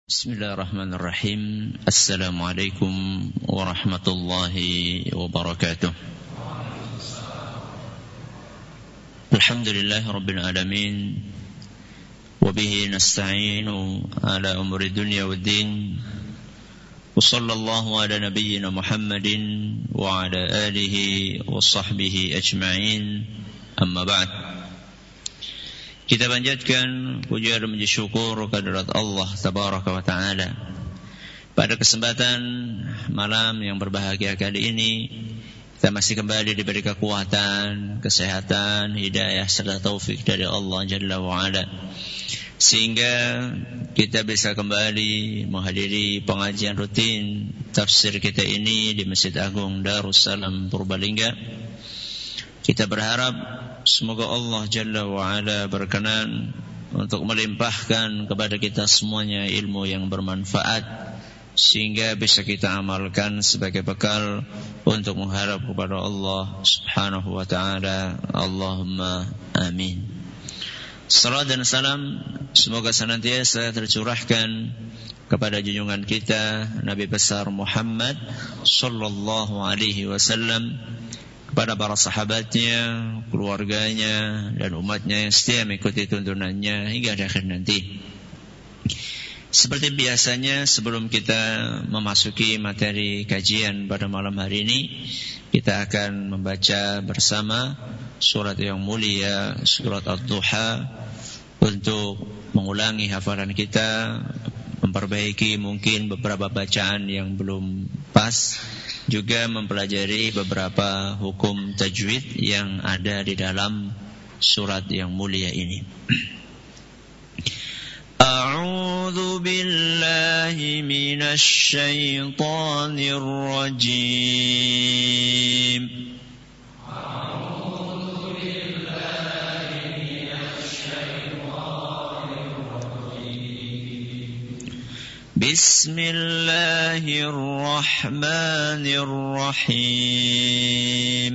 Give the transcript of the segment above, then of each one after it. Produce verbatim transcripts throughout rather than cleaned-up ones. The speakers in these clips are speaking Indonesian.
Bismillahirrahmanirrahim. Assalamualaikum warahmatullahi wabarakatuh. Alhamdulillahi rabbil alamin. Wabihi nasta'inu ala umuri dunya waddin. Wa sallallahu ala nabiyyina Muhammadin wa ala alihi wa sahbihi ajma'in. Amma ba'd. Kita panjatkan puja dan puji syukur kehadirat Allah Tabaraka wa Ta'ala. Pada kesempatan malam yang berbahagia kali ini, kita masih kembali diberi kekuatan, kesehatan, hidayah serta taufik dari Allah Jalla wa Ala, sehingga kita bisa kembali menghadiri pengajian rutin tafsir kita ini di Masjid Agung Darussalam Purbalingga. Kita berharap semoga Allah Jalla wa'ala berkenan untuk melimpahkan kepada kita semuanya ilmu yang bermanfaat, sehingga bisa kita amalkan sebagai bekal untuk mengharap kepada Allah Subhanahu wa ta'ala. Allahumma amin. Salam dan salam semoga senantiasa tercurahkan kepada junjungan kita Nabi besar Muhammad sallallahu alaihi wasallam, kepada para sahabatnya, keluarganya, dan umatnya yang setia mengikuti tuntunannya hingga akhir nanti. Seperti biasanya, sebelum kita memasuki materi kajian pada malam hari ini, kita akan membaca bersama surat yang mulia, surat Ad-Duha, untuk mengulangi hafalan kita, memperbaiki mungkin beberapa bacaan yang belum pas, juga mempelajari beberapa hukum tajwid yang ada di dalam surat yang mulia ini. A'udzu billahi minasy syaithanir rajim. A'udzu billahi minasy syaithanir rajim. Bismillahirrahmanirrahim.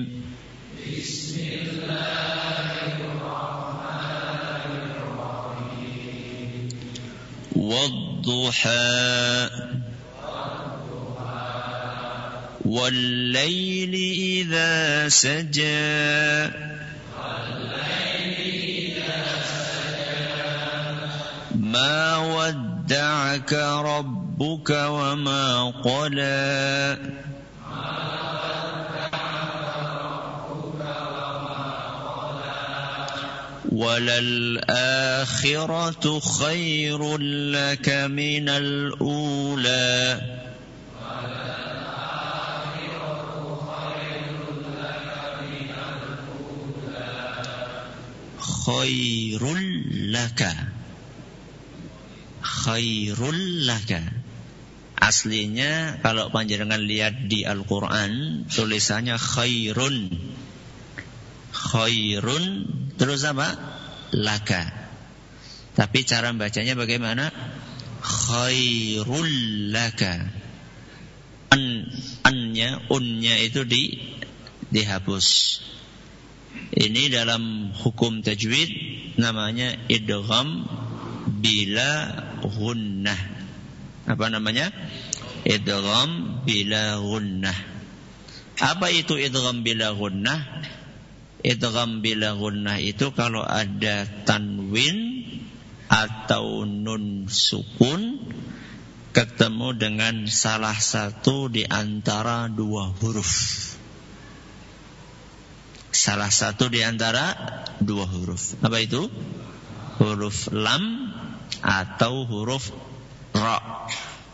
Bismillahirrahmanirrahim. Wadduha Wal-layli idha saja Ma wadda'aka rabbuka wa ma qala Walal akhiratu khairun laka minal ula Khairul laka Khairul laka. Aslinya kalau panjenengan lihat di Al-Quran, tulisannya khairun. Khairun terus apa? Laka. Tapi cara bacanya bagaimana? Khairul laka. An, annya, unnya itu di, dihapus. Ini dalam hukum tajwid namanya idgham bila gunnah. Apa namanya? Idgham bila gunnah. Apa itu idgham bila gunnah? Idgham bila gunnah itu kalau ada tanwin atau nun sukun ketemu dengan salah satu di antara dua huruf. Salah satu di antara dua huruf. Apa itu? Huruf lam atau huruf ra.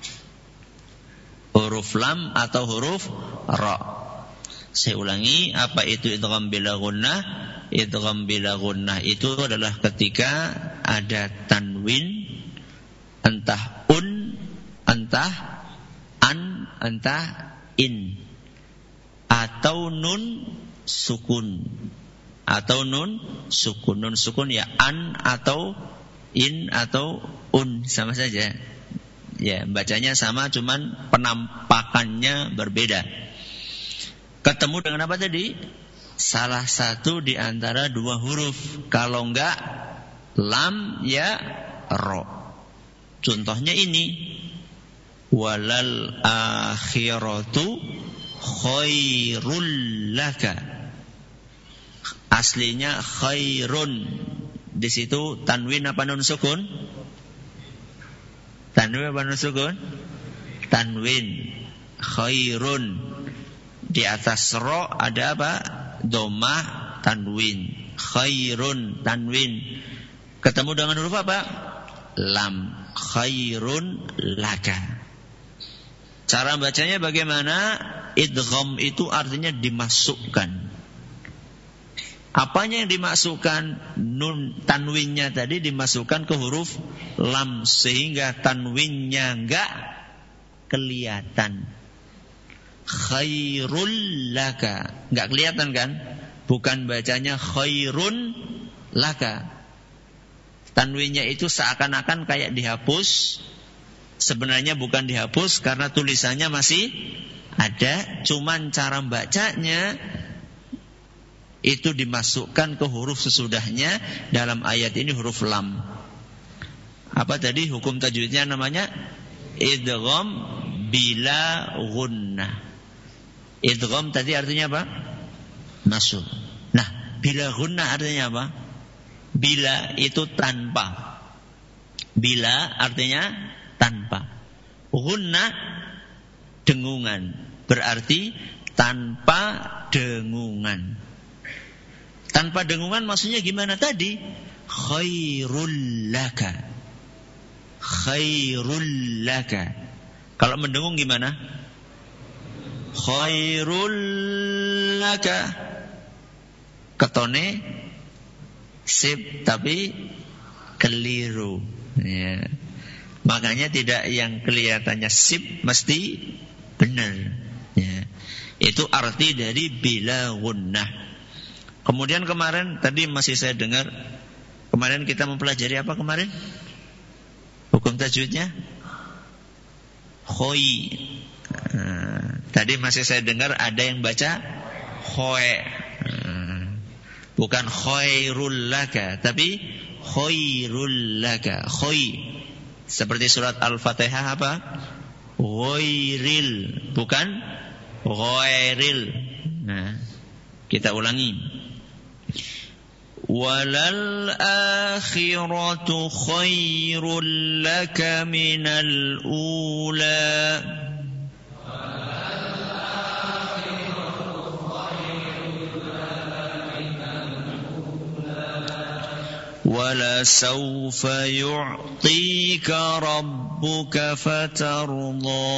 Huruf lam atau huruf ra. Saya ulangi, apa itu idgham bila gunnah? Idgham bila gunnah itu adalah ketika ada tanwin, entah un, entah an, entah in, atau nun sukun, atau nun sukun. Nun sukun ya an atau in atau un, sama saja. Ya, bacanya sama, cuman penampakannya berbeda. Ketemu dengan apa tadi? Salah satu di antara dua huruf. Kalau enggak lam ya ro. Contohnya ini, walal akhiratu khairul laka. Aslinya khairun. Di situ tanwin apa nun sukun? Tanwin apa nun sukun? Tanwin. Khairun. Di atas ro ada apa? Dhammah tanwin. Khairun tanwin. Ketemu dengan huruf apa? Lam. Khairun laka. Cara bacanya bagaimana? Idgham itu artinya dimasukkan. Apanya yang dimasukkan? Nun tanwinnya tadi dimasukkan ke huruf lam sehingga tanwinnya enggak kelihatan. Khairul laka. Enggak kelihatan kan? Bukan bacanya khairun laka. Tanwinnya itu seakan-akan kayak dihapus. Sebenarnya bukan dihapus karena tulisannya masih ada, cuman cara bacanya itu dimasukkan ke huruf sesudahnya. Dalam ayat ini huruf lam. Apa tadi hukum tajwidnya namanya? Idgham bila gunnah. Idgham tadi artinya apa? Masuk. Nah, bila gunnah artinya apa? Bila itu tanpa. Bila artinya tanpa. Gunnah dengungan. Berarti tanpa dengungan. Tanpa dengungan maksudnya gimana tadi? Khairul laka. Khairul laka. Kalau mendengung gimana? Khairul laka. Ketone sip tapi keliru. Ya. Makanya tidak yang kelihatannya sip mesti benar. Ya. Itu arti dari bila gunnah. Kemudian kemarin tadi masih saya dengar, kemarin kita mempelajari apa kemarin? Hukum tajwidnya khoi. Nah, tadi masih saya dengar ada yang baca khoe. Nah, bukan khairul laka, tapi khairul laka. Khoi. Seperti surat Al-Fatihah apa? Ghairil, bukan ghairil. Nah, kita ulangi. Walal akhiratu khairul laka minal ula. وَلَسَوْفَ يُعْطِيكَ رَبُّكَ فَتَرْضَى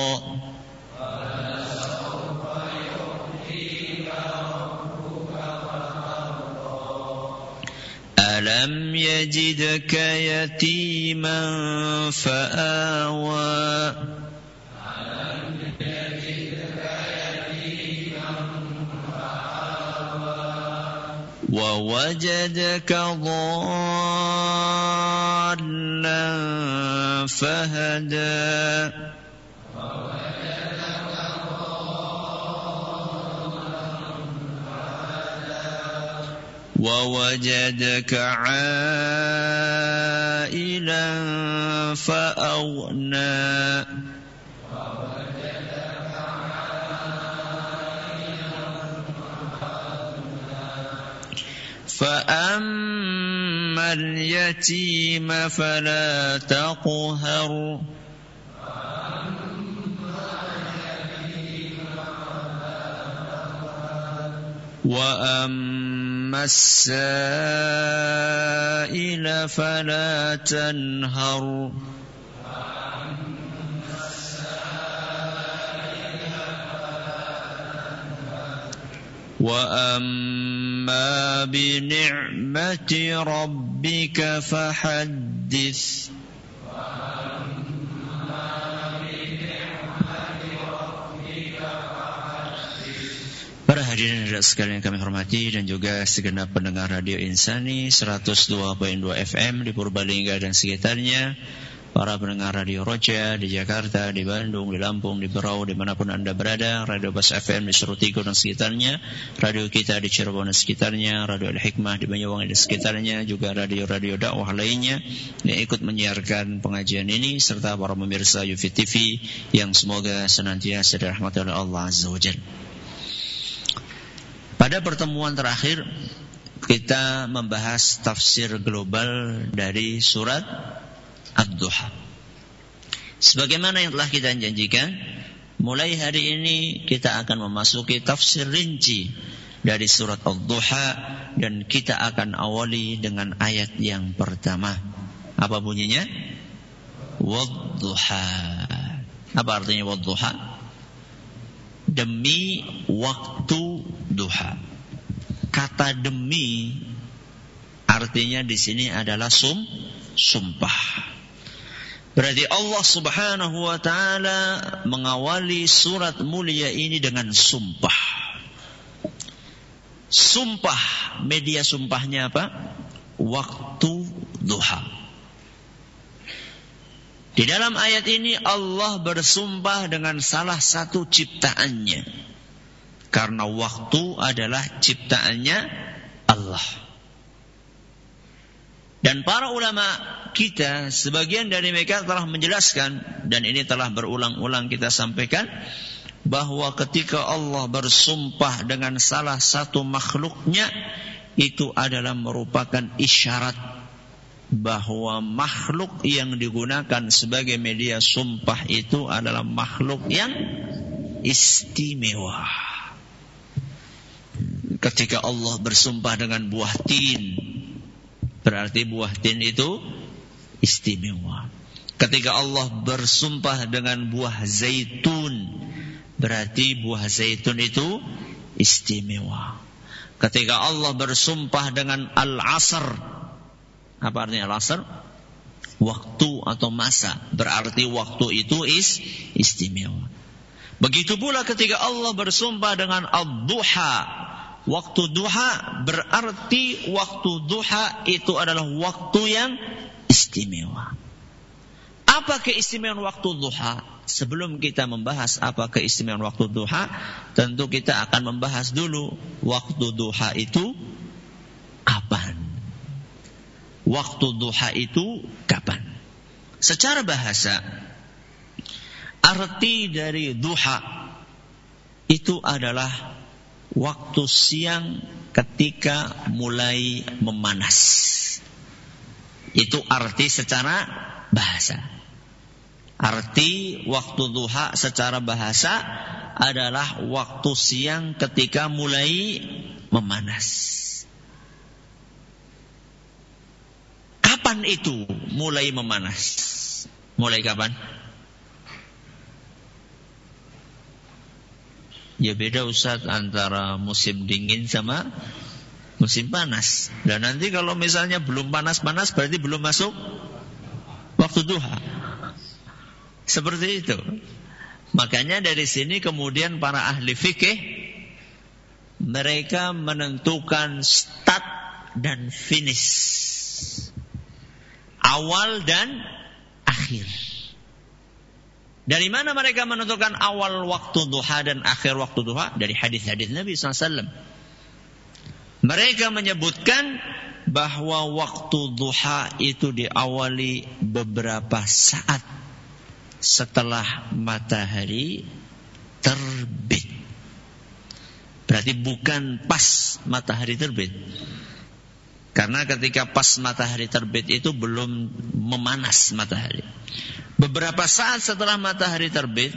أَلَمْ يَجِدْكَ يَتِيمًا فَآوَى وَوَجَدَكَ ضَالًّا فَهَدَى وَوَجَدَكَ عَائِلًا فَأَغْنَى فَأَمَّا الْيَتِيمَ فَلَا تَقْهَرْ وَأَمَّا السَّائِلَ فَلَا تَنْهَرْ وَأَمَّا بِنِعْمَةِ رَبِّكَ فَحَدِّثْ. Para hadirin dan sekalian yang kami hormati dan juga segenap pendengar Radio Insani seratus dua koma dua F M di Purbalingga dan sekitarnya, para pendengar Radio Roja di Jakarta, di Bandung, di Lampung, di Berau, dimanapun Anda berada, Radio Bas F M di Surutigo dan sekitarnya, radio kita di Cirebon dan sekitarnya, Radio Al-Hikmah di Banyuwangi dan sekitarnya, juga radio-radio dakwah lainnya yang ikut menyiarkan pengajian ini, serta para pemirsa U V T V yang semoga senantiasa dirahmati oleh Allah Azza wa Jalla. Pada pertemuan terakhir kita membahas tafsir global dari surat Ad-Duha. Sebagaimana yang telah kita janjikan, mulai hari ini kita akan memasuki tafsir rinci dari surat Ad-Duha, dan kita akan awali dengan ayat yang pertama. Apa bunyinya? Wad-Duha. Apa artinya Wad-Duha? Demi waktu duha. Kata demi artinya di sini adalah sum, sumpah. Berarti Allah Subhanahu wa ta'ala mengawali surat mulia ini dengan sumpah. Sumpah, media sumpahnya apa? Waktu duha. Di dalam ayat ini Allah bersumpah dengan salah satu ciptaannya. Karena waktu adalah ciptaannya Allah. Dan para ulama kita, sebagian dari mereka telah menjelaskan, dan ini telah berulang-ulang kita sampaikan, bahwa ketika Allah bersumpah dengan salah satu makhluknya, itu adalah merupakan isyarat bahwa makhluk yang digunakan sebagai media sumpah itu adalah makhluk yang istimewa. Ketika Allah bersumpah dengan buah tin, berarti buah tin itu istimewa. Ketika Allah bersumpah dengan buah zaitun, berarti buah zaitun itu istimewa. Ketika Allah bersumpah dengan al-asr, apa artinya al-asr? Waktu atau masa, berarti waktu itu is istimewa. Begitu pula ketika Allah bersumpah dengan ad-duha, waktu duha, berarti waktu duha itu adalah waktu yang istimewa. Apa keistimewaan waktu duha? Sebelum kita membahas apa keistimewaan waktu duha, tentu kita akan membahas dulu waktu duha itu kapan. Waktu duha itu kapan? Secara bahasa, arti dari duha itu adalah waktu siang ketika mulai memanas. Itu arti secara bahasa. Arti waktu duha secara bahasa adalah waktu siang ketika mulai memanas. Kapan itu mulai memanas? Mulai kapan? Ya beda Ustaz antara musim dingin sama musim panas. Dan nanti kalau misalnya belum panas-panas berarti belum masuk waktu duha. Seperti itu. Makanya dari sini kemudian para ahli fikih mereka menentukan start dan finish, awal dan akhir. Dari mana mereka menentukan awal waktu duha dan akhir waktu duha? Dari hadis-hadis Nabi sallallahu alaihi wasallam. Mereka menyebutkan bahwa waktu duha itu diawali beberapa saat setelah matahari terbit. Berarti bukan pas matahari terbit. Karena ketika pas matahari terbit itu belum memanas matahari. Beberapa saat setelah matahari terbit,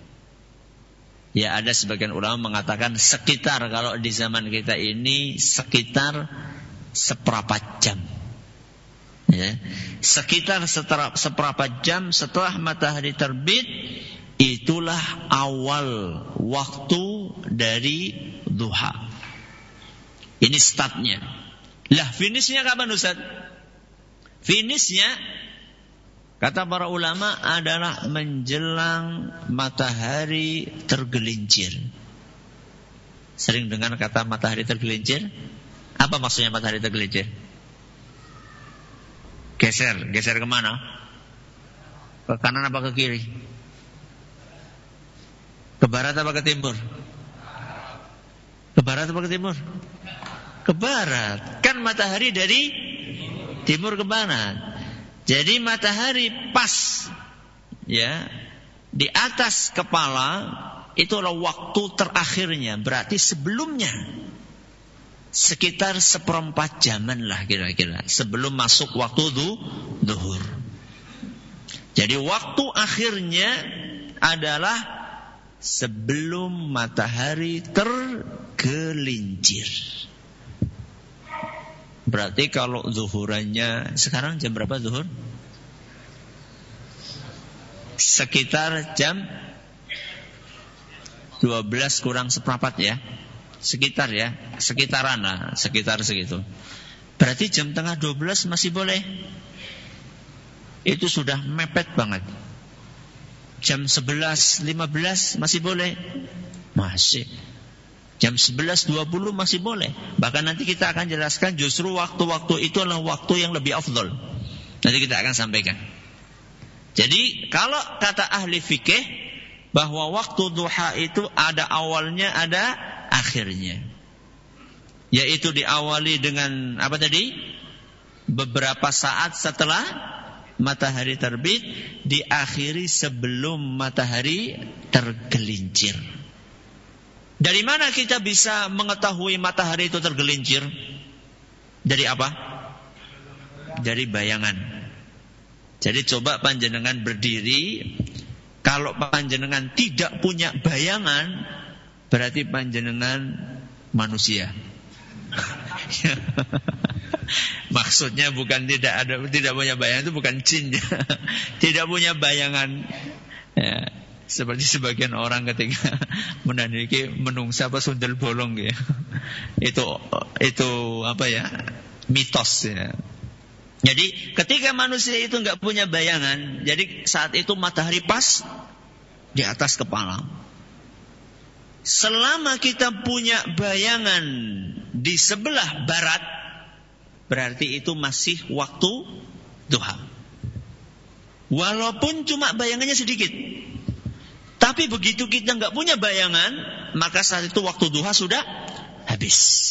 ya ada sebagian ulama mengatakan sekitar, kalau di zaman kita ini sekitar seperempat jam. Ya, sekitar setera, seperempat jam setelah matahari terbit, itulah awal waktu dari duha. Ini startnya. Lah finishnya kapan Ustaz? Finishnya kata para ulama adalah menjelang matahari tergelincir. Sering dengar kata matahari tergelincir? Apa maksudnya matahari tergelincir? Geser, geser kemana? Ke kanan apa ke kiri? Ke barat apa ke timur? Ke barat apa ke timur? Ke barat. Kan matahari dari timur ke barat. Jadi matahari pas ya di atas kepala, itulah waktu terakhirnya. Berarti sebelumnya sekitar seperempat jaman lah kira-kira sebelum masuk waktu zuhur. Jadi waktu akhirnya adalah sebelum matahari tergelincir. Berarti kalau zuhurannya sekarang jam berapa zuhur? Sekitar jam dua belas kurang seperempat ya. Sekitar ya, sekitaran lah, sekitar segitu. Berarti jam tengah dua belas masih boleh. Itu sudah mepet banget. Jam sebelas lima belas masih boleh. Masih. Jam sebelas dua puluh masih boleh. Bahkan nanti kita akan jelaskan justru waktu-waktu itu adalah waktu yang lebih afdol. Nanti kita akan sampaikan. Jadi kalau kata ahli fikih bahwa waktu duha itu ada awalnya, ada akhirnya. Yaitu diawali dengan apa tadi? Beberapa saat setelah matahari terbit, diakhiri sebelum matahari tergelincir. Dari mana kita bisa mengetahui matahari itu tergelincir? Dari apa? Dari bayangan. Jadi coba panjenengan berdiri, kalau panjenengan tidak punya bayangan, berarti panjenengan manusia. Maksudnya bukan tidak ada, tidak punya bayangan itu bukan jin, tidak punya bayangan. Ya, seperti sebagian orang ketika menandiki menungsa apa sundel bolong ya. Itu itu apa ya? Mitos ya. Jadi ketika manusia itu nggak punya bayangan, jadi saat itu matahari pas di atas kepala. Selama kita punya bayangan di sebelah barat, berarti itu masih waktu duha. Walaupun cuma bayangannya sedikit. Tapi begitu kita nggak punya bayangan, maka saat itu waktu duha sudah habis.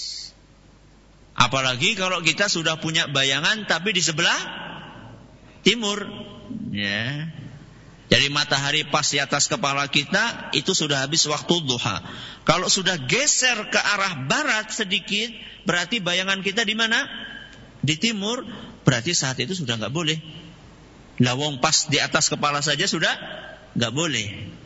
Apalagi kalau kita sudah punya bayangan tapi di sebelah timur, ya. Jadi matahari pas di atas kepala kita, itu sudah habis waktu duha. Kalau sudah geser ke arah barat sedikit, berarti bayangan kita di mana? Di timur, berarti saat itu sudah nggak boleh. Lawang pas di atas kepala saja sudah nggak boleh.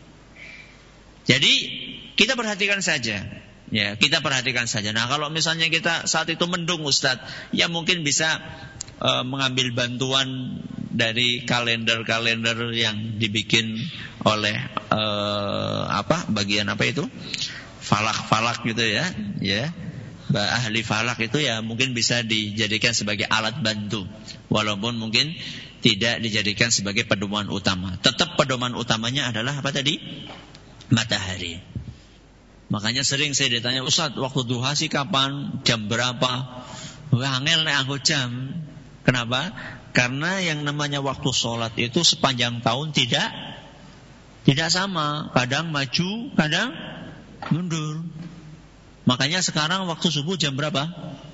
Jadi kita perhatikan saja. Ya, kita perhatikan saja. Nah, kalau misalnya kita saat itu mendung, Ustadz, ya mungkin bisa uh, mengambil bantuan dari kalender-kalender yang dibikin oleh uh, apa? Bagian apa itu? Falak-falak gitu ya, ya. Ahli falak itu ya mungkin bisa dijadikan sebagai alat bantu, walaupun mungkin tidak dijadikan sebagai pedoman utama. Tetap pedoman utamanya adalah apa tadi? Matahari. Makanya sering saya ditanya, Ustadz, waktu duha sih kapan? Jam berapa? Wah, angel nek aku jam. Kenapa? Karena yang namanya waktu sholat itu sepanjang tahun tidak tidak sama. Kadang maju, kadang mundur. Makanya sekarang waktu subuh jam berapa?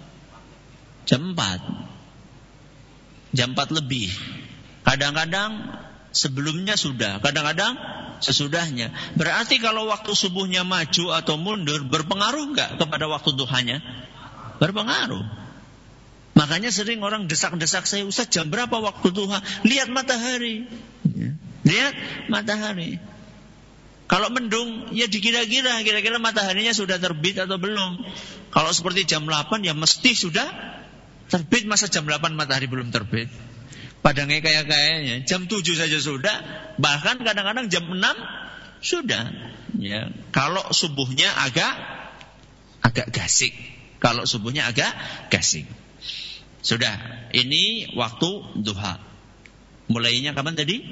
Jam empat. Jam empat lebih. Kadang-kadang sebelumnya sudah, kadang-kadang sesudahnya. Berarti kalau waktu subuhnya maju atau mundur, berpengaruh enggak kepada waktu duhanya? Berpengaruh. Makanya sering orang desak-desak saya, Ustaz, jam berapa waktu duha? Lihat matahari. Lihat matahari. Kalau mendung, ya dikira-kira, kira-kira mataharinya sudah terbit atau belum. Kalau seperti jam delapan, ya mesti sudah terbit. Masa jam delapan matahari belum terbit? Padahal kayak-kayaknya jam tujuh saja sudah, bahkan kadang-kadang jam enam sudah. Ya, kalau subuhnya agak agak gasik, kalau subuhnya agak gasik. Sudah, ini waktu duha. Mulainya kapan tadi?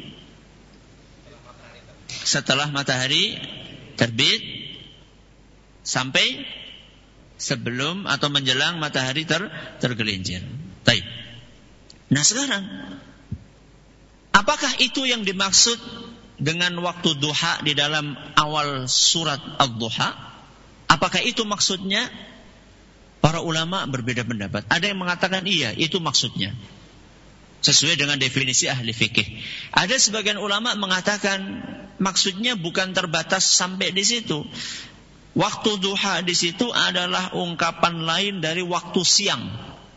Setelah matahari terbit sampai sebelum atau menjelang matahari ter, tergelincir. Baik. Nah sekarang, Apakah itu yang dimaksud dengan waktu duha di dalam awal surat Ad-Duha? Apakah itu maksudnya? Para ulama berbeda pendapat. Ada yang mengatakan iya, itu maksudnya, sesuai dengan definisi ahli fikih. Ada sebagian ulama mengatakan maksudnya bukan terbatas sampai di situ. Waktu duha di situ adalah ungkapan lain dari waktu siang.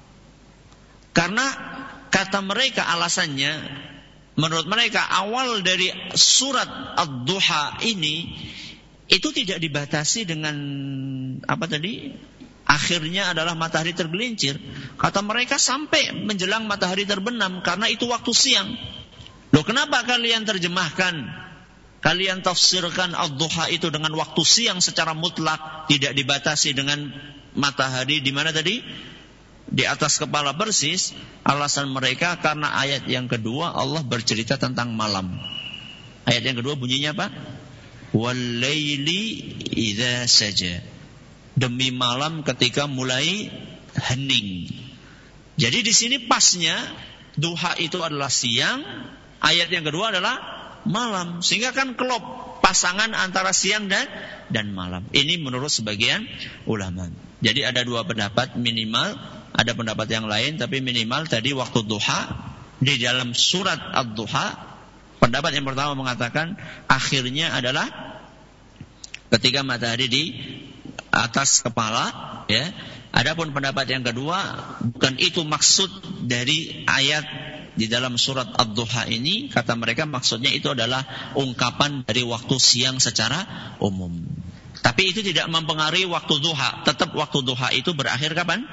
Karena kata mereka alasannya, menurut mereka awal dari surat Ad-Duha ini itu tidak dibatasi dengan apa tadi? Akhirnya adalah matahari tergelincir. Kata mereka sampai menjelang matahari terbenam, karena itu waktu siang. Loh, kenapa kalian terjemahkan, kalian tafsirkan Ad-Duha itu dengan waktu siang secara mutlak, tidak dibatasi dengan matahari di mana tadi? Di atas kepala persis. Alasan mereka karena ayat yang kedua Allah bercerita tentang malam. Ayat yang kedua bunyinya apa? Wal-laili idza saja. Demi malam ketika mulai hening. Jadi di sini pasnya duha itu adalah siang, ayat yang kedua adalah malam, sehingga kan klop pasangan antara siang dan dan malam. Ini menurut sebagian ulama. Jadi ada dua pendapat minimal, ada pendapat yang lain, tapi minimal tadi waktu duha di dalam surat Ad-Duha. Pendapat yang pertama mengatakan akhirnya adalah ketika matahari di atas kepala, ya. Adapun pendapat yang kedua, bukan itu maksud dari ayat di dalam surat Ad-Duha ini. Kata mereka maksudnya itu adalah ungkapan dari waktu siang secara umum. Tapi itu tidak mempengaruhi waktu duha. Tetap waktu duha itu berakhir kapan?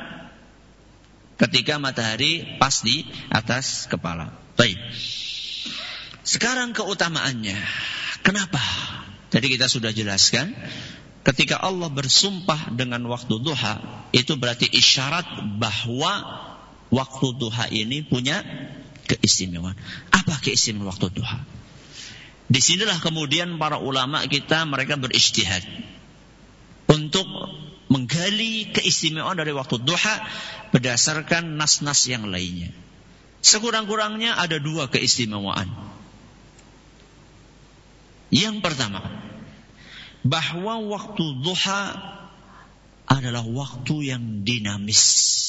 Ketika matahari pas di atas kepala. Baik. Sekarang keutamaannya. Kenapa? Tadi kita sudah jelaskan. Ketika Allah bersumpah dengan waktu duha, itu berarti isyarat bahwa waktu duha ini punya keistimewaan. Apa keistimewaan waktu duha? Disinilah kemudian para ulama kita mereka berijtihad untuk menggali keistimewaan dari waktu duha berdasarkan nas-nas yang lainnya. Sekurang-kurangnya ada dua keistimewaan. Yang pertama, bahwa waktu duha adalah waktu yang dinamis.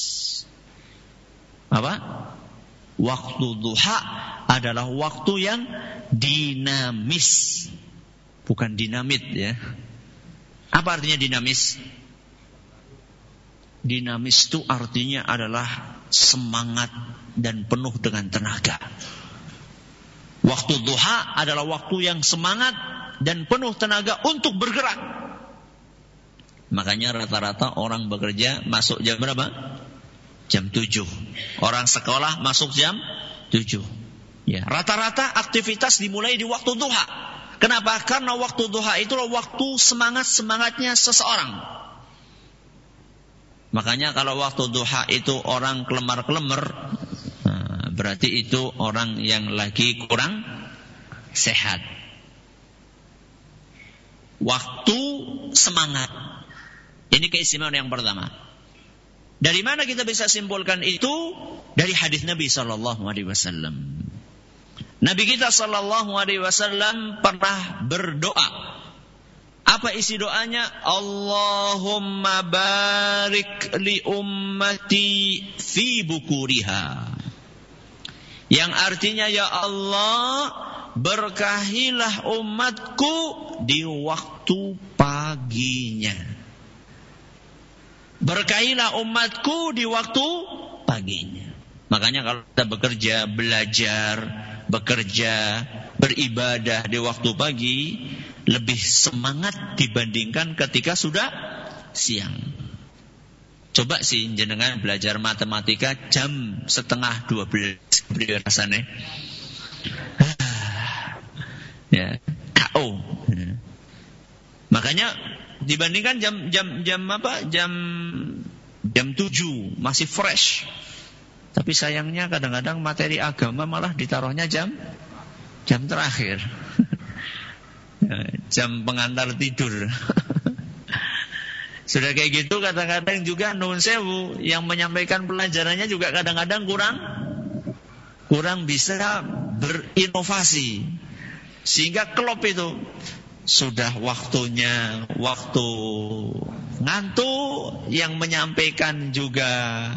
Apa? Waktu duha adalah waktu yang dinamis, bukan dinamit, ya. Apa artinya dinamis? Dinamis itu artinya adalah semangat dan penuh dengan tenaga. Waktu duha adalah waktu yang semangat dan penuh tenaga untuk bergerak. Makanya rata-rata orang bekerja masuk jam berapa? Jam tujuh. Orang sekolah masuk jam tujuh. Ya, rata-rata aktivitas dimulai di waktu duha. Kenapa? Karena waktu duha itulah waktu semangat-semangatnya seseorang. Makanya kalau waktu duha itu orang kelemar-kelemar, nah, berarti itu orang yang lagi kurang sehat. Waktu semangat. Ini keistimewaan yang pertama. Dari mana kita bisa simpulkan itu? Dari hadis Nabi sallallahu alaihi wasallam. Nabi kita sallallahu alaihi wasallam pernah berdoa. Apa isi doanya? Allahumma barik li ummati fi bukuriha. Yang artinya, ya Allah, berkahilah umatku di waktu paginya. Berkahilah umatku di waktu paginya. Makanya kalau kita bekerja, belajar, bekerja, beribadah di waktu pagi, lebih semangat dibandingkan ketika sudah siang. Coba sih jenengan belajar matematika jam setengah dua belas rasanya. Ya, K O. Makanya dibandingkan jam jam jam apa? Jam jam tujuh masih fresh. Tapi sayangnya kadang-kadang materi agama malah ditaruhnya jam jam terakhir. Jam pengantar tidur. Sudah kayak gitu kadang-kadang juga nun sewu yang menyampaikan pelajarannya juga kadang-kadang kurang kurang bisa berinovasi. Sehingga klub itu sudah waktunya waktu ngantuk, yang menyampaikan juga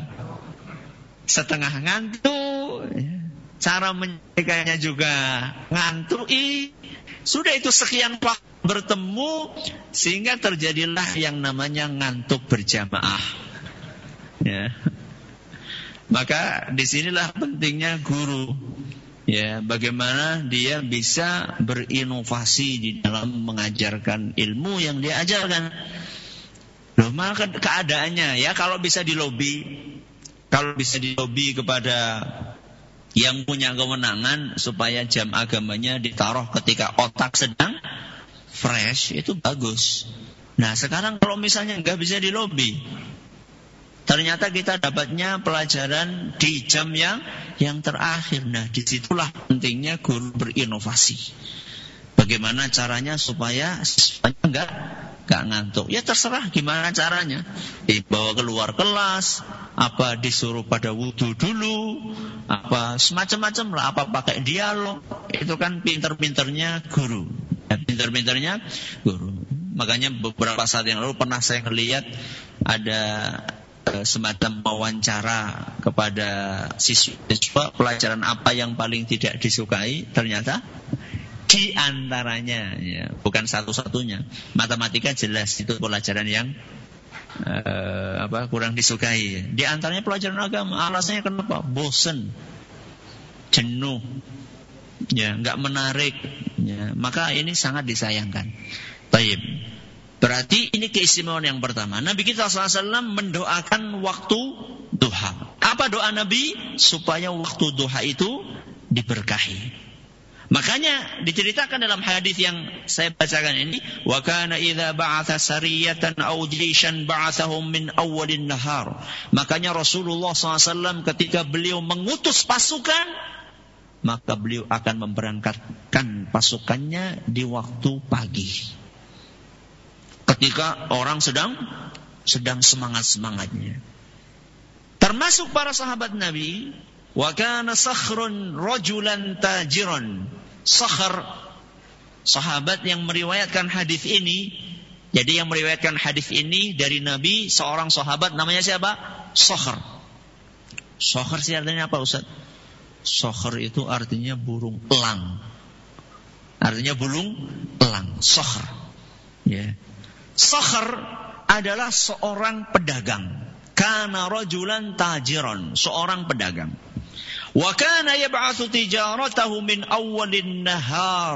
setengah ngantuk, cara menyampaikannya juga ngantui. Sudah itu sekian waktu bertemu, sehingga terjadilah yang namanya ngantuk berjamaah. Ya. Maka disinilah pentingnya guru. Ya, bagaimana dia bisa berinovasi di dalam mengajarkan ilmu yang dia ajarkan. Loh, maka keadaannya ya kalau bisa dilobi, kalau bisa dilobi kepada yang punya kewenangan supaya jam agamanya ditaruh ketika otak sedang fresh, itu bagus. Nah, sekarang kalau misalnya nggak bisa dilobi, ternyata kita dapatnya pelajaran di jam yang yang terakhir. Nah, disitulah pentingnya guru berinovasi. Bagaimana caranya supaya siswanya nggak nggak ngantuk? Ya terserah gimana caranya. Dibawa keluar kelas, apa disuruh pada wudhu dulu, apa semacam-macam lah, apa pakai dialog. Itu kan pinter-pinternya guru. Ya, pinter-pinternya guru. Makanya beberapa saat yang lalu pernah saya melihat ada semacam wawancara kepada siswa pelajaran apa yang paling tidak disukai. Ternyata di antaranya, ya, bukan satu-satunya, matematika jelas itu pelajaran yang uh, apa kurang disukai. Di antaranya pelajaran agama. Alasannya kenapa? Bosen, jenuh, ya, nggak menarik. Ya, maka ini sangat disayangkan. Baik. Berarti ini keistimewaan yang pertama. Nabi kita shallallahu alaihi wasallam mendoakan waktu duha. Apa doa Nabi? Supaya waktu duha itu diberkahi. Makanya diceritakan dalam hadis yang saya bacakan ini, wa kana idza ba'atha sariyatan aw jishan ba'athahum min awwalin nahar. Makanya Rasulullah shallallahu alaihi wasallam ketika beliau mengutus pasukan, maka beliau akan memberangkatkan pasukannya di waktu pagi. Ketika orang sedang sedang semangat-semangatnya. Termasuk para sahabat Nabi, wa kana Sakhrun rajulan tajiran. Sakhr, sahabat yang meriwayatkan hadis ini. Jadi yang meriwayatkan hadis ini dari Nabi, seorang sahabat namanya siapa? Sakhr. Sakhr sih artinya apa, Ustaz? Sakhr itu artinya burung elang. Artinya burung elang. Sakhr. Ya. Sakhr adalah seorang pedagang. Kana rajulan tajiran, seorang pedagang. Wa kana yab'atsu tijaratahu min awwalin nahar.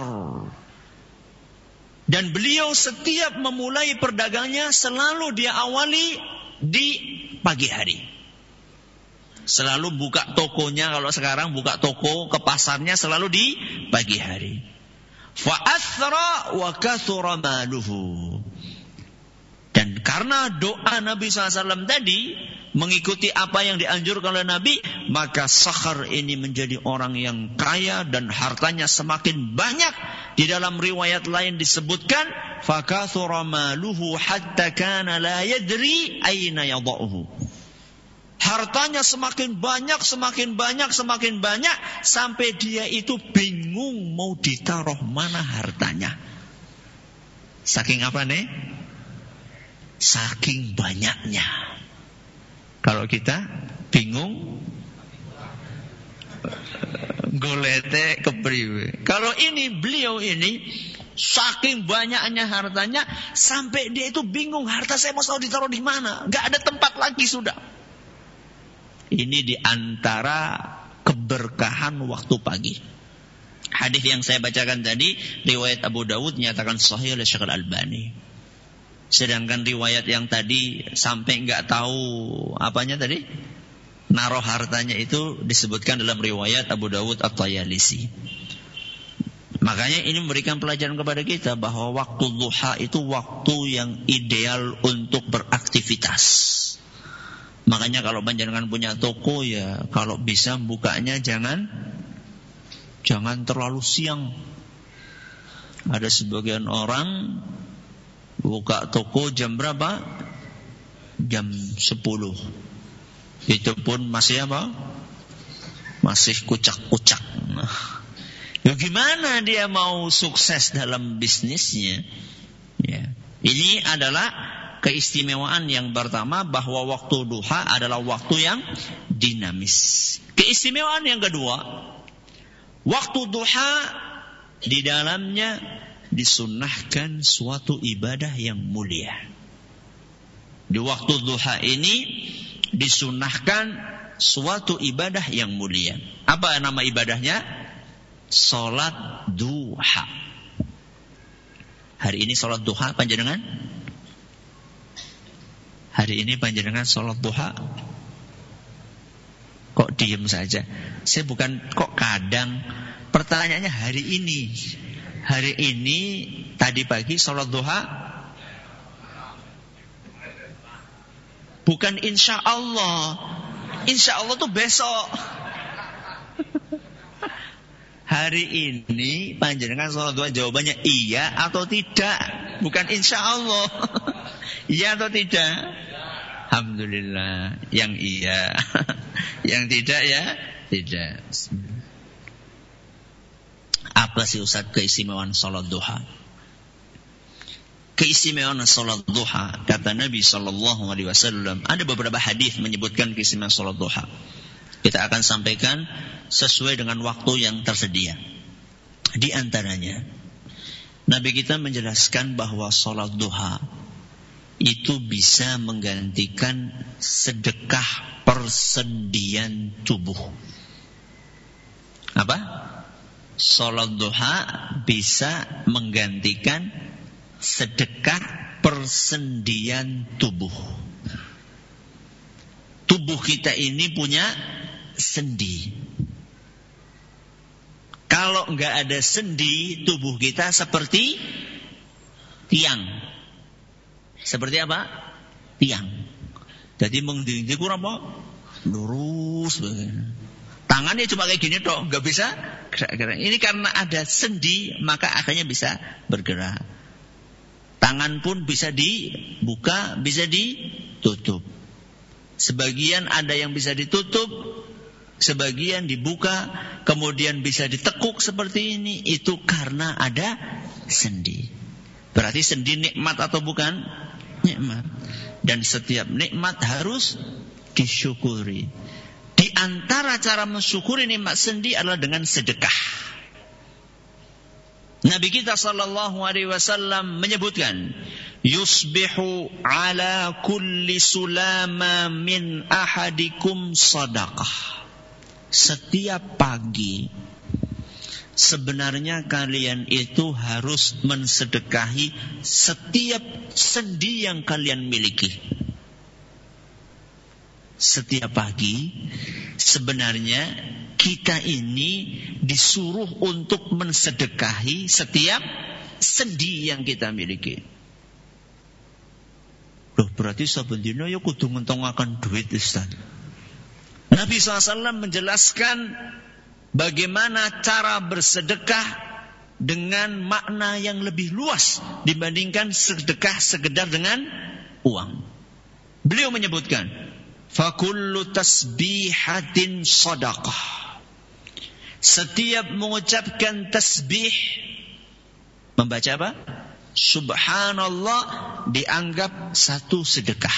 Dan beliau setiap memulai perdagangnya selalu dia awali di pagi hari. Selalu buka tokonya, kalau sekarang buka toko ke pasarnya selalu di pagi hari. Fa athra wa kathura maluhu. Dan karena doa Nabi shallallahu alaihi wasallam tadi, mengikuti apa yang dianjurkan oleh Nabi, maka Sakhr ini menjadi orang yang kaya dan hartanya semakin banyak. Di dalam riwayat lain disebutkan, fakathura maluhu hatta kana la yadri aina yada'uhu. Hartanya semakin banyak, semakin banyak, semakin banyak, sampai dia itu bingung mau ditaruh mana hartanya. Saking apa nih? Saking banyaknya. Kalau kita bingung golete kepriwe. Kalau ini beliau ini saking banyaknya hartanya sampai dia itu bingung, harta saya mau tahu ditaruh di mana? Enggak ada tempat lagi sudah. Ini di antara keberkahan waktu pagi. Hadis yang saya bacakan tadi riwayat Abu Dawud nyatakan sahih oleh Syekh Al-Albani. Sedangkan riwayat yang tadi sampai enggak tahu apanya tadi, naruh hartanya, itu disebutkan dalam riwayat Abu Dawud At-Tayalisi. Makanya ini memberikan pelajaran kepada kita bahwa waktu duha itu waktu yang ideal untuk beraktivitas. Makanya kalau panjenengan punya toko, ya kalau bisa bukanya jangan jangan terlalu siang. Ada sebagian orang buka toko jam berapa? Jam sepuluh. Itu pun masih apa? Masih kucak-kucak. Nah, Ya gimana dia mau sukses dalam bisnisnya? Ya. Ini adalah keistimewaan yang pertama, bahwa waktu duha adalah waktu yang dinamis. Keistimewaan yang kedua, waktu duha di dalamnya disunnahkan suatu ibadah yang mulia. Di waktu duha ini disunnahkan suatu ibadah yang mulia. Apa nama ibadahnya? Salat duha. Hari ini salat duha panjenengan? Hari ini panjenengan salat duha? Kok diem saja? Saya bukan kok kadang. Pertanyaannya hari ini. Hari ini tadi pagi salat duha? Bukan insya Allah. Insya Allah tuh besok. Hari ini panjenengan salat duha, jawabannya iya atau tidak, bukan insya Allah. Iya atau tidak? Alhamdulillah, yang iya. Yang tidak ya tidak. Apa sih Ustaz keistimewaan salat duha? Keistimewaan salat duha, kata Nabi sallallahu alaihi wasallam, ada beberapa hadis menyebutkan keistimewaan salat duha. Kita akan sampaikan sesuai dengan waktu yang tersedia. Di antaranya, Nabi kita menjelaskan bahwa salat duha itu bisa menggantikan sedekah persendian tubuh. Apa? Salat duha bisa menggantikan sedekah persendian tubuh. Tubuh kita ini punya sendi. Kalau enggak ada sendi, tubuh kita seperti tiang. Seperti apa? Tiang. Jadi mengdinding kurang apa? Lurus. Tangannya cuma kayak gini toh, enggak bisa gerak-gerak. Ini karena ada sendi, maka akhirnya bisa bergerak. Tangan pun bisa dibuka, bisa ditutup. Sebagian ada yang bisa ditutup, sebagian dibuka, kemudian bisa ditekuk seperti ini. Itu karena ada sendi. Berarti sendi nikmat atau bukan? Nikmat. Dan setiap nikmat harus disyukuri. Di antara cara mensyukuri nikmat sendi adalah dengan sedekah. Nabi kita sallallahu alaihi wasallam menyebutkan, yusbihu ala kulli sulama min ahadikum sadaqah. Setiap pagi sebenarnya kalian itu harus mensedekahi setiap sendi yang kalian miliki. Setiap pagi sebenarnya kita ini disuruh untuk mensedekahi setiap sendi yang kita miliki. Loh, berarti saben dina ya kudu ngentongaken duit Ustaz. Nabi shallallahu alaihi wasallam menjelaskan bagaimana cara bersedekah dengan makna yang lebih luas dibandingkan sedekah sekedar dengan uang. Beliau menyebutkan, fakullu tasbihatin sadaqah. Setiap mengucapkan tasbih, membaca apa? Subhanallah, dianggap satu sedekah.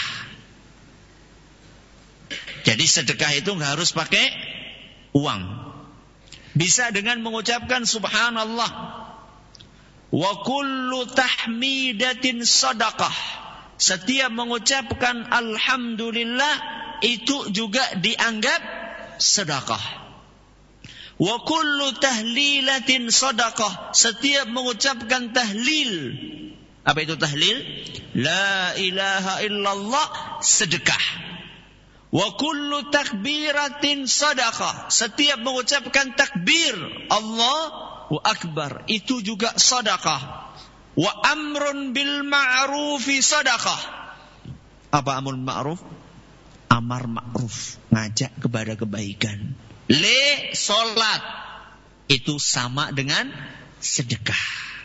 Jadi sedekah itu nggak harus pakai uang. Bisa dengan mengucapkan subhanallah. Wa kullu tahmidatin sadaqah. Setiap mengucapkan alhamdulillah itu juga dianggap sedekah. Wa kullu tahlilatin sadaqah. Setiap mengucapkan tahlil. Apa itu tahlil? La ilaha illallah, sedekah. Wa kullu takbiratin sadaqah. Setiap mengucapkan takbir Allahu akbar, itu juga sedekah. Wa amrun bil ma'rufi sadaqah. Apa amrun ma'ruf? Amar ma'ruf, ngajak kepada kebaikan. Le salat itu sama dengan sedekah.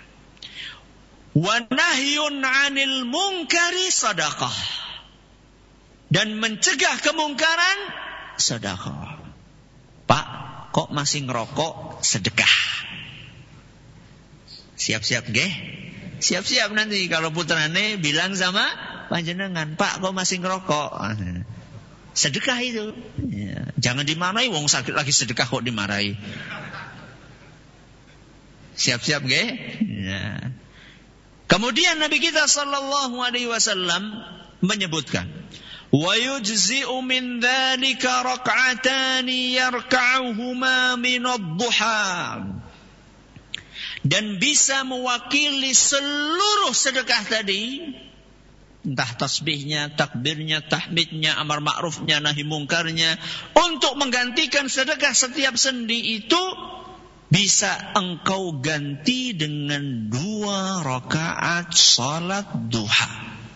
Wa nahyun 'anil munkari sadaqah. Dan mencegah kemungkaran sedekah. Pak, kok masih ngerokok? Sedekah. Siap-siap nggih. Siap-siap nanti kalau putrane bilang sama panjenengan, Pak kok masih ngerokok. Sedekah itu. Ya. Jangan dimarahi, wong sakit lagi sedekah kok dimarahi. Siap-siap nggih. Ya. Kemudian Nabi kita sallallahu alaihi wasallam menyebutkan, wa yujzi'u min dzalika rak'atani yarka'uhuma min ad-duha. Dan bisa mewakili seluruh sedekah tadi, entah tasbihnya, takbirnya, tahmidnya, amar ma'rufnya, nahi mungkarnya, untuk menggantikan sedekah setiap sendi itu bisa engkau ganti dengan dua rakaat salat duha.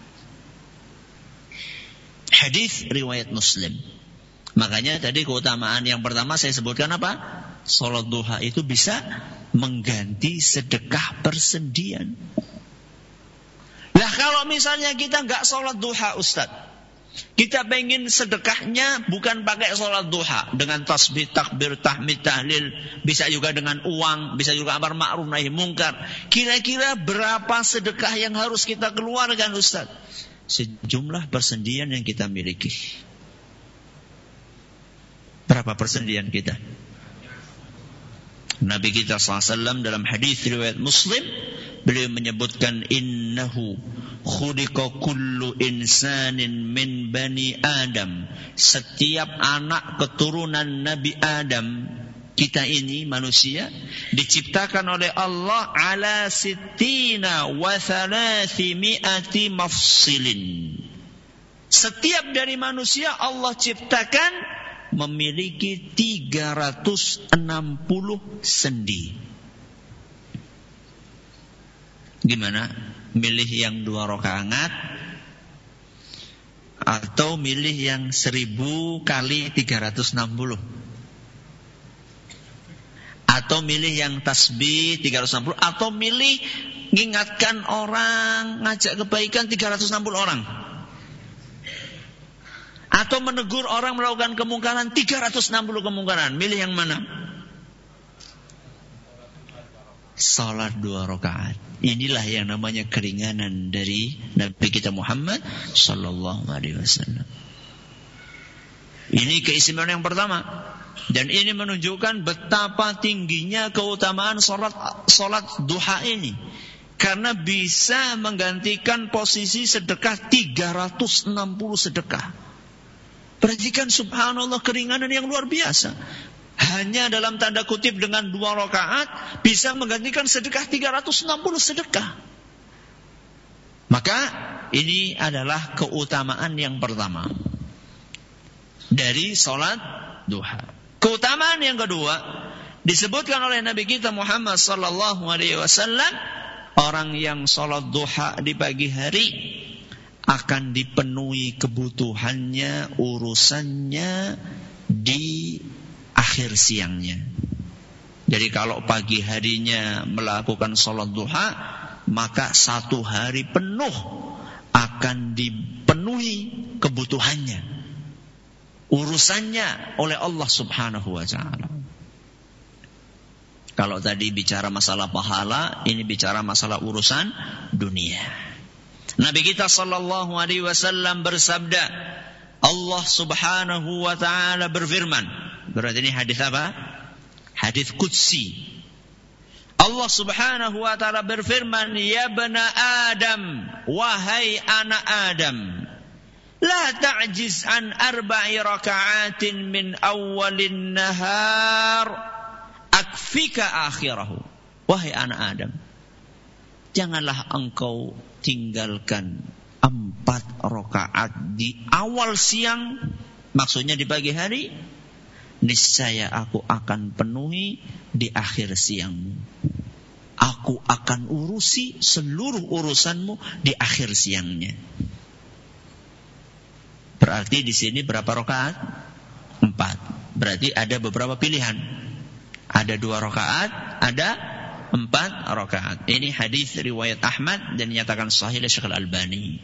Hadis riwayat Muslim. Makanya tadi keutamaan yang pertama saya sebutkan apa? Salat duha itu bisa mengganti sedekah persendian. Lah kalau misalnya kita enggak salat duha, Ustaz, kita pengen sedekahnya bukan pakai salat duha, dengan tasbih, takbir, tahmid, tahlil, bisa juga dengan uang, bisa juga amar ma'ruf nahi mungkar. Kira-kira berapa sedekah yang harus kita keluarkan, Ustaz? Sejumlah persendian yang kita miliki. Berapa persendian kita? Nabi kita sallallahu alaihi wasallam dalam hadis riwayat Muslim, beliau menyebutkan, innahu khuliqa kullu insanin min bani Adam. Setiap anak keturunan Nabi Adam, kita ini manusia, diciptakan oleh Allah ala sittina wa thalathimi'ati mafsilin. Setiap dari manusia Allah ciptakan memiliki tiga ratus enam puluh sendi. Gimana? Milih yang dua rakaat atau milih yang seribu kali tiga ratus enam puluh? Atau milih yang tasbih tiga ratus enam puluh? Atau milih mengingatkan orang, ngajak kebaikan tiga ratus enam puluh orang? Atau menegur orang melakukan kemungkaran tiga ratus enam puluh kemungkaran? Milih yang mana? Salat dua rakaat. Inilah yang namanya keringanan dari Nabi kita Muhammad sallallahu alaihi wasallam. Ini keistimewaan yang pertama. Dan ini menunjukkan betapa tingginya keutamaan salat salat duha ini. Karena bisa menggantikan posisi sedekah tiga ratus enam puluh sedekah. Perhatikan subhanallah, keringanan yang luar biasa. Hanya dalam tanda kutip dengan dua rakaat bisa menggantikan sedekah tiga ratus enam puluh sedekah. Maka ini adalah keutamaan yang pertama dari salat duha. Keutamaan yang kedua disebutkan oleh Nabi kita Muhammad sallallahu alaihi wasallam, orang yang salat duha di pagi hari akan dipenuhi kebutuhannya, urusannya di akhir siangnya. Jadi kalau pagi harinya melakukan salat duha, maka satu hari penuh akan dipenuhi kebutuhannya, urusannya oleh Allah subhanahu wa ta'ala. Kalau tadi bicara masalah pahala, ini bicara masalah urusan dunia. Nabi kita sallallahu alaihi wasallam bersabda, Allah subhanahu wa ta'ala berfirman. Berarti ini hadis apa? Hadis qudsi. Allah subhanahu wa ta'ala berfirman, ya bana Adam, wahai anak Adam, la ta'jiz an arba'i raka'atin min awalin nahar akfika akhirahu. Wahai anak Adam, janganlah engkau tinggalkan empat rakaat di awal siang, maksudnya di pagi hari, niscaya aku akan penuhi di akhir siangmu. Aku akan urusi seluruh urusanmu di akhir siangnya. Berarti di sini berapa rakaat? Empat. Berarti ada beberapa pilihan. Ada dua rakaat, ada empat rakaat. Ini hadis riwayat Ahmad dan dinyatakan sahih oleh Syekh Al-Albani.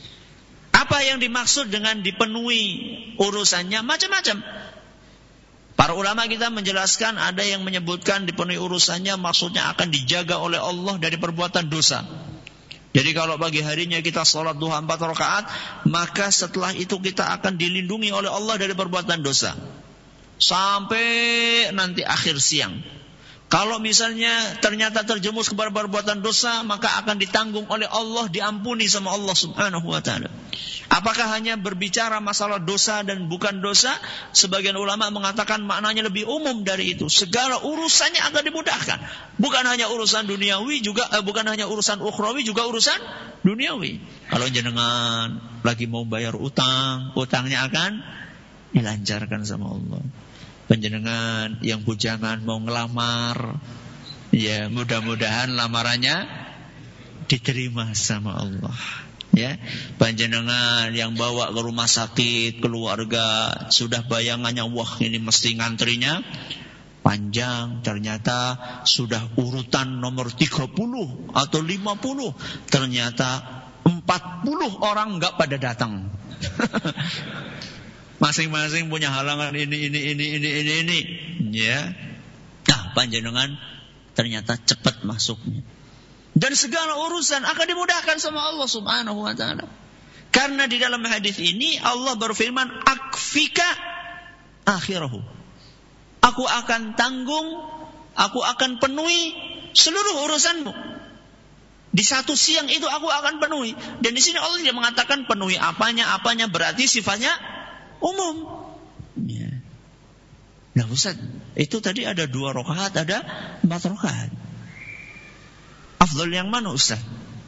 Apa yang dimaksud dengan dipenuhi urusannya? Macam-macam. Para ulama kita menjelaskan, ada yang menyebutkan dipenuhi urusannya maksudnya akan dijaga oleh Allah dari perbuatan dosa. Jadi kalau pagi harinya kita sholat duha empat rakaat, maka setelah itu kita akan dilindungi oleh Allah dari perbuatan dosa sampai nanti akhir siang. Kalau misalnya ternyata terjerumus kepada perbuatan dosa, maka akan ditanggung oleh Allah, diampuni sama Allah Subhanahu wa taala. Apakah hanya berbicara masalah dosa dan bukan dosa? Sebagian ulama mengatakan maknanya lebih umum dari itu. Segala urusannya akan dimudahkan. Bukan hanya urusan duniawi, juga eh, bukan hanya urusan ukhrawi, juga urusan duniawi. Kalau jenengan lagi mau bayar utang, utangnya akan dilancarkan sama Allah. Panjenengan yang bujangan mau ngelamar, ya mudah-mudahan lamarannya diterima sama Allah. Ya, panjenengan yang bawa ke rumah sakit keluarga, sudah bayangannya wah ini mesti ngantrinya panjang, ternyata sudah urutan nomor tiga puluh atau lima puluh, ternyata empat puluh orang enggak pada datang. Masing-masing punya halangan ini, ini, ini, ini, ini, ini. Ya. Nah, panjenengan ternyata cepat masuknya. Dan segala urusan akan dimudahkan sama Allah Subhanahu wa taala. Karena di dalam hadis ini Allah berfirman, "Akfika akhirahu." Aku akan tanggung, aku akan penuhi seluruh urusanmu. Di satu siang itu aku akan penuhi. Dan di sini Allah tidak mengatakan penuhi apanya, apanya, berarti sifatnya umum. Ya. Nah Ustaz, itu tadi ada dua rakaat, ada empat rakaat. Afdal yang mana Ustaz?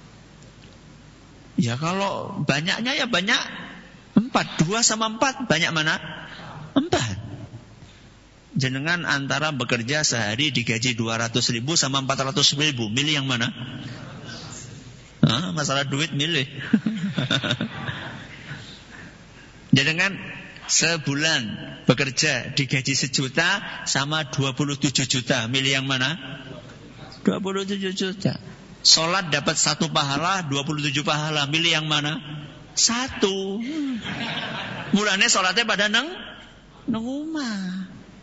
Ya kalau banyaknya ya banyak empat. Dua sama empat, banyak mana? Empat. Jenengan antara bekerja sehari digaji dua ratus ribu sama empat ratus ribu, milih yang mana? Hah, masalah duit milih. Jenengan sebulan bekerja digaji sejuta sama dua puluh tujuh juta, milih yang mana? dua puluh tujuh juta. Sholat dapat satu pahala, dua puluh tujuh pahala, milih yang mana? Satu. Mulanya sholatnya pada neng neng rumah.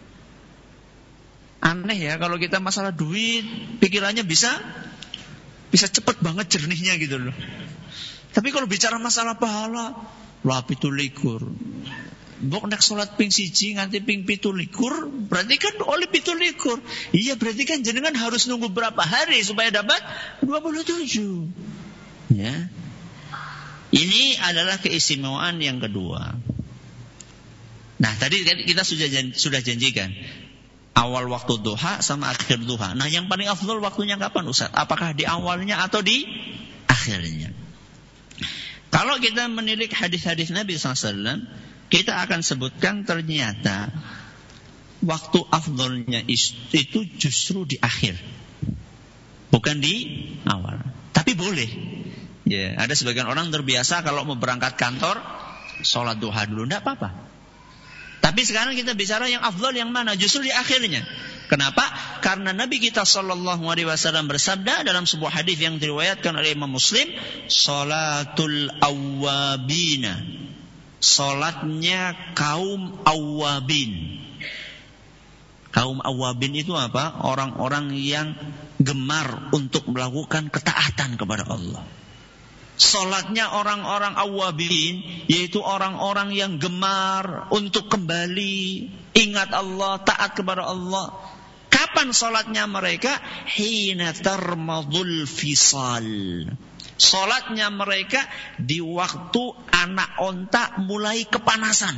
Aneh ya kalau kita masalah duit, pikirannya bisa bisa cepat banget jernihnya gitu loh. Tapi kalau bicara masalah pahala, lah pitu likur. Bok nek sholat ping siji nganti ping pitu likur, berarti kan oleh pitu likur. Iya, berarti kan jenengan harus nunggu berapa hari supaya dapat dua puluh tujuh. Ya. Ini adalah keistimewaan yang kedua. Nah, tadi kita sudah sudah janjikan awal waktu duha sama akhir duha. Nah, yang paling afdal waktunya kapan Ustaz? Apakah di awalnya atau di akhirnya? Kalau kita menilik hadis-hadis Nabi shallallahu alaihi wasallam, kita akan sebutkan ternyata waktu afdalnya itu justru di akhir, bukan di awal. Tapi boleh. Ya, ada sebagian orang terbiasa kalau mau berangkat kantor, sholat duha dulu, tidak apa-apa. Tapi sekarang kita bicara yang afdal yang mana? Justru di akhirnya. Kenapa? Karena Nabi kita sallallahu alaihi wasallam bersabda dalam sebuah hadis yang diriwayatkan oleh Imam Muslim, "Salatul awwabina." Salatnya kaum awwabin. Kaum awwabin itu apa? Orang-orang yang gemar untuk melakukan ketaatan kepada Allah. Salatnya orang-orang awwabin, yaitu orang-orang yang gemar untuk kembali ingat Allah, taat kepada Allah. Kapan salatnya mereka? Hina tarmadul fisal. Salatnya mereka di waktu anak onta mulai kepanasan.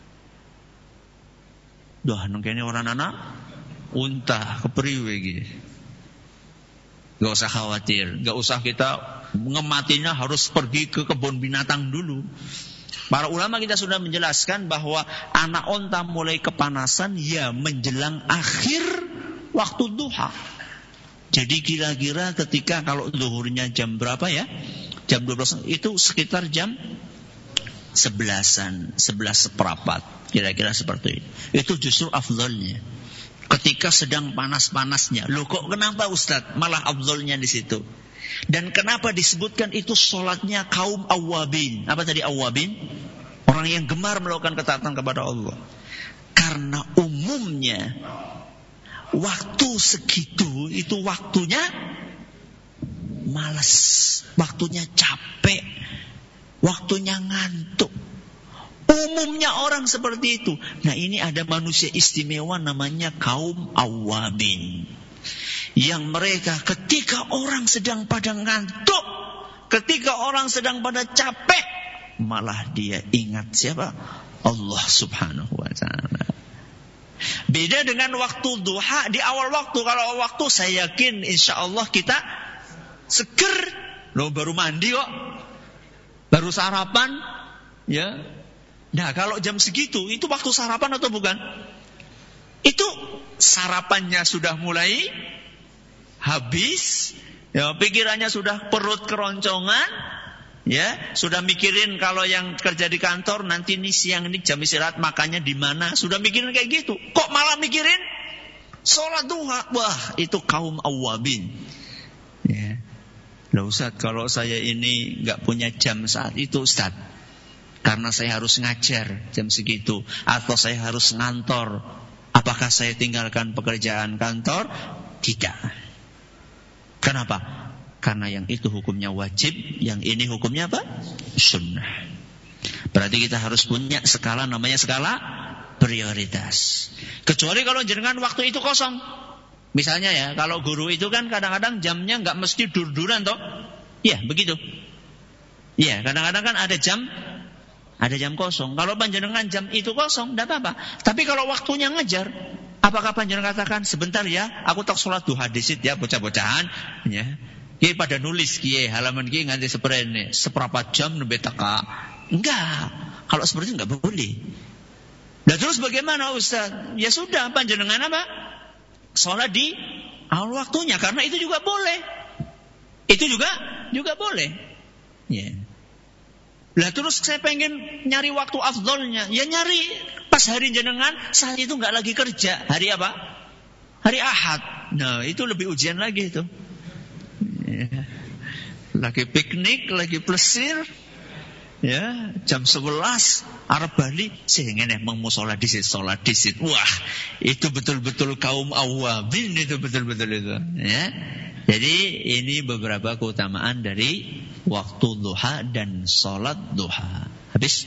Dah nengkene orang anak unta kepriwe gitu. Gak usah khawatir, gak usah kita mengematinya harus pergi ke kebun binatang dulu. Para ulama kita sudah menjelaskan bahwa anak onta mulai kepanasan ya menjelang akhir waktu duha. Jadi kira-kira ketika kalau zuhurnya jam berapa ya? Jam dua belas itu sekitar jam sebelasan, sebelas seperempat. Kira-kira seperti itu. Itu justru afdalnya. Ketika sedang panas-panasnya. Loh kok kenapa Ustaz malah afdalnya di situ? Dan kenapa disebutkan itu sholatnya kaum awwabin? Apa tadi awwabin? Orang yang gemar melakukan ketaatan kepada Allah. Karena umumnya waktu segitu itu waktunya malas, waktunya capek, waktunya ngantuk. Umumnya orang seperti itu. Nah, ini ada manusia istimewa namanya kaum awabin. Yang mereka ketika orang sedang pada ngantuk, ketika orang sedang pada capek, malah dia ingat siapa? Allah subhanahu wa ta'ala. Beda dengan waktu duha di awal waktu. Kalau waktu saya yakin insya Allah kita seger. Loh, baru mandi kok, baru sarapan, ya. Nah, kalau jam segitu, itu waktu sarapan atau bukan? Itu sarapannya sudah mulai habis, ya, pikirannya sudah perut keroncongan, ya, sudah mikirin kalau yang kerja di kantor nanti nih siang ini jam istirahat makannya di mana, sudah mikirin kayak gitu. Kok malah mikirin sholat duha? Wah, itu kaum awabin. Ya. Loh Ustaz, kalau saya ini nggak punya jam saat itu Ustaz, karena saya harus ngajar jam segitu, atau saya harus ngantor, apakah saya tinggalkan pekerjaan kantor? Tidak. Kenapa? Karena yang itu hukumnya wajib, yang ini hukumnya apa? Sunnah. Berarti kita harus punya skala, namanya skala prioritas. Kecuali kalau jenengan waktu itu kosong. Misalnya ya, kalau guru itu kan kadang-kadang jamnya nggak mesti dur-duran toh. Iya, begitu. Iya, kadang-kadang kan ada jam Ada jam kosong. Kalau panjenengan jam itu kosong, tidak apa-apa. Tapi kalau waktunya ngejar, apakah panjenengan katakan sebentar ya, aku tak sholat duha disit ya, bocah-bocahan, ya. Kiai pada nulis kiai halaman kiai nganti seperene, seberapa jam nembe teka. Enggak. Kalau seperti itu enggak boleh. Nah terus bagaimana Ustaz? Ya sudah, panjenengan apa? Sholat di awal waktunya, karena itu juga boleh. Itu juga juga boleh. Ya. Lah terus saya pengen nyari waktu afdolnya, ya nyari pas hari jenengan saat itu nggak lagi kerja. Hari apa? Hari Ahad. Nah itu lebih ujian lagi itu. Ya. Lagi piknik, lagi plesir, ya jam sebelas arep bali sehingga emang mau sholat disit, sholat disit. Wah itu betul-betul kaum awabin, itu betul-betul itu. Ya. Jadi ini beberapa keutamaan dari waktu duha dan sholat duha. Habis?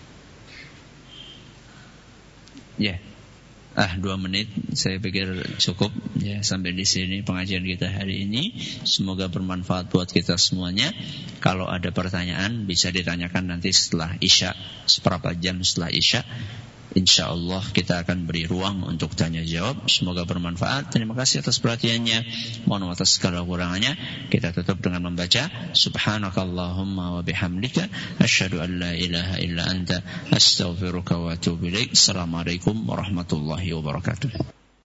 Ya, yeah. ah dua menit saya pikir cukup. Ya, sampai di sini pengajian kita hari ini. Semoga bermanfaat buat kita semuanya. Kalau ada pertanyaan bisa ditanyakan nanti setelah isya, seberapa jam setelah isya. Insya Allah kita akan beri ruang untuk tanya jawab. Semoga bermanfaat. Terima kasih atas perhatiannya. Mohon maaf atas segala kurangannya. Kita tutup dengan membaca Subhanakallahumma wa bihamdika asyhadu an la ilaha illa anta astaghfiruka wa atubu ilaik. Assalamualaikum warahmatullahi wabarakatuh.